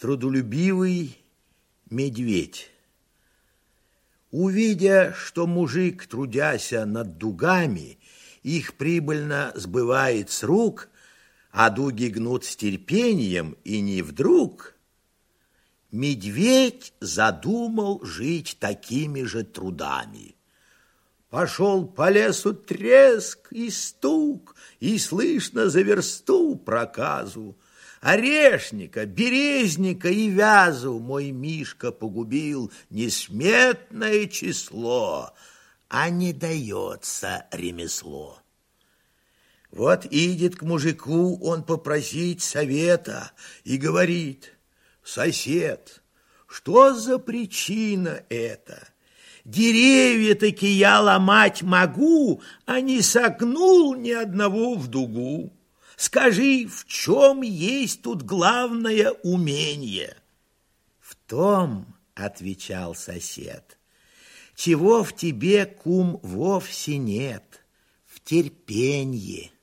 Трудолюбивый медведь. Увидя, что мужик, трудяся над дугами, их прибыльно сбывает с рук, а дуги гнут с терпением, и не вдруг, медведь задумал жить такими же трудами. Пошел по лесу треск и стук, и слышно за версту проказу. Орешника, березника и вязу мой Мишка погубил несметное число, а не дается ремесло. Вот идет к мужику он попросить совета и говорит: сосед, что за причина эта? Деревья-таки я ломать могу, а не согнул ни одного в дугу. Скажи, в чем есть тут главное умение? В том, отвечал сосед, чего в тебе, кум, вовсе нет, в терпенье.